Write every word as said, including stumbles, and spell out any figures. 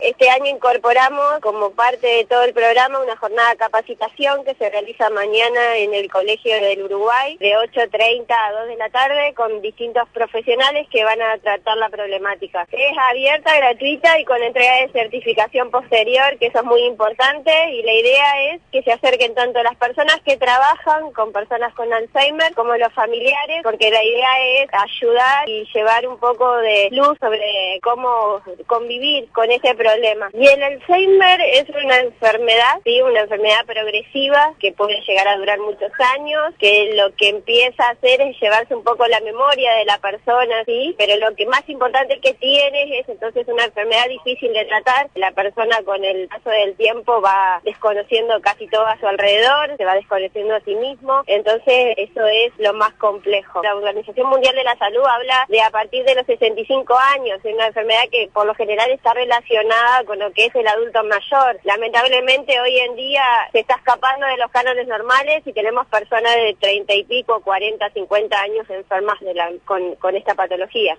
Este año incorporamos como parte de todo el programa una jornada de capacitación que se realiza mañana en el Colegio del Uruguay de ocho treinta a dos de la tarde con distintos profesionales que van a tratar la problemática. Es abierta, gratuita y con entrega de certificación posterior, que eso es muy importante, y la idea es que se acerquen tanto las personas que trabajan con personas con Alzheimer como los familiares, porque la idea es ayudar y llevar un poco de luz sobre cómo convivir con ese problema. Y el Alzheimer es una enfermedad, sí, una enfermedad progresiva que puede llegar a durar muchos años, que lo que empieza a hacer es llevarse un poco la memoria de la persona, sí, pero lo que más importante que tiene es entonces una enfermedad difícil de tratar. La persona con el paso del tiempo va desconociendo casi todo a su alrededor, se va desconociendo a sí mismo, entonces eso es lo más complejo. La Organización Mundial de la Salud habla de a partir de los sesenta y cinco años, es una enfermedad que por lo general está relacionada con lo que es el adulto mayor. Lamentablemente hoy en día se está escapando de los cánones normales y tenemos personas de treinta y pico, cuarenta, cincuenta años enfermas de la, con, con esta patología.